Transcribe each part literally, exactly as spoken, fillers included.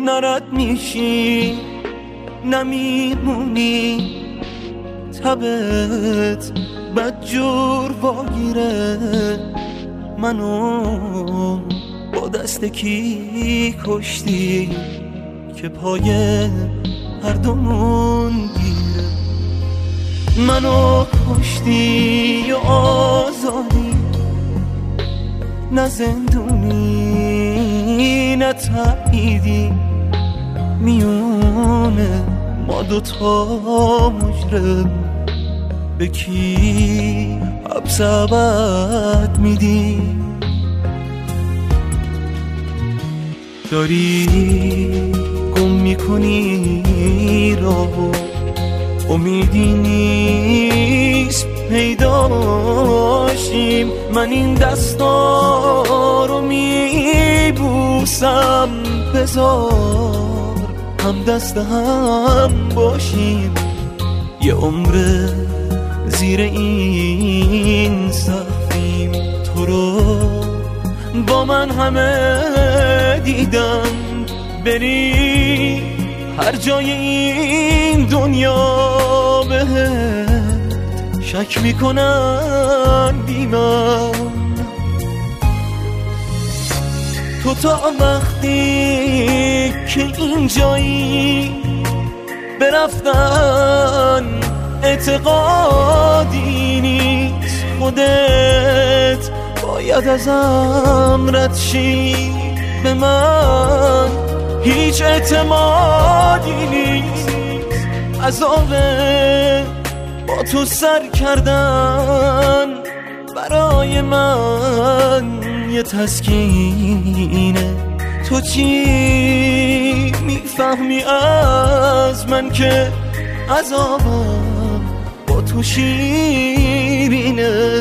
نرد میشی نمیمونی، تبت بدجور واگیره منو با دست کی کشتی که پای هر دومون گیره. منو کشتی و آزادی، نه زندونی نه تبعیدی، میونه ما دوتا مجرم به کی حبس ابد میدی؟ داری گم میکنی راهو، امیدی نیست پیداشیم. من این دستا رو میبوسم، بذار هم دست هم باشیم. یه عمر زیر این سقفیم، تو رو با من همه دیدن. بری هر جای این دنیا بهت شک میکنن بی من. تو تا وقتی که اینجایی برفتن اعتقادی نیست، خودت باید ازم رد شی. به من هیچ اعتمادی نیست، عذابه با تو سر کردن برای من یه تسکینه. تو چی میفهمی از من که عذابم با تو شیرینه؟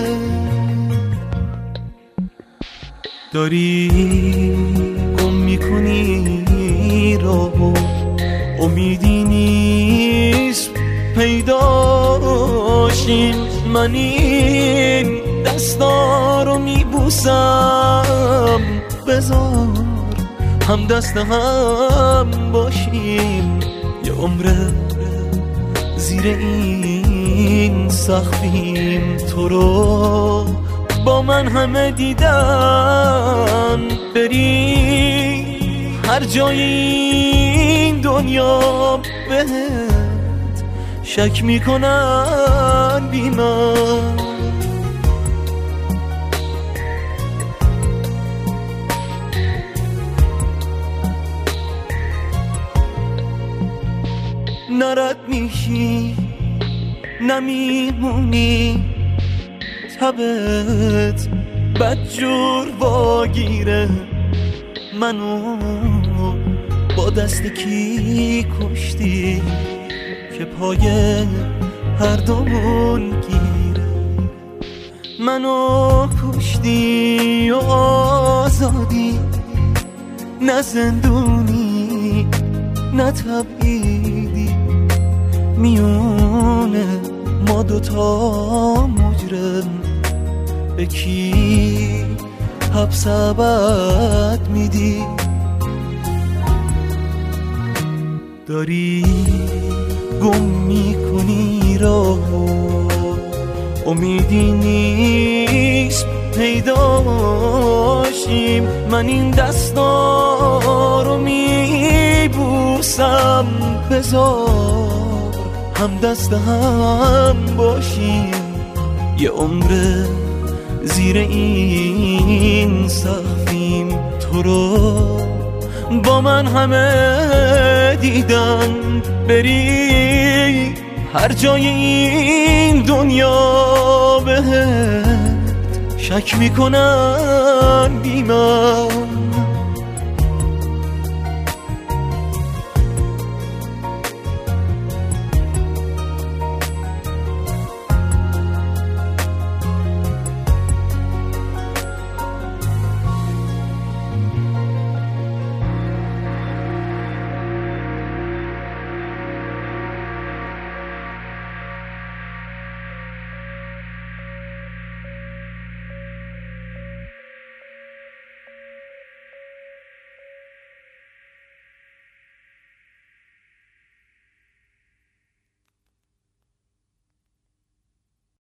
داری گم میکنی راهو، امیدی نیست پیداشیم. من این دستا رو میبوسم، بذار هم دست هم باشیم. یه عمر زیر این سقفیم، تو رو با من همه دیدن. بری هر جای این دنیا بهت شک میکنن بی من. نرد میشی نمیمونی، تبت بدجور واگیره منو با دست کی کشتی که پای هر دومون گیره. منو کشتی و آزادی، نه زندونی نه تبعیدی، میونه ما دوتا مجرم به کی حبس ابد میدی؟ داری گم میکنی راهو، امیدی نیست پیداشیم. من این دستا رو میبوسم، بذار هم دست هم باشیم. یه عمر زیر این سقفیم، تو رو با من همه دیدن. بری هر جای این دنیا بهت شک میکنن بی من.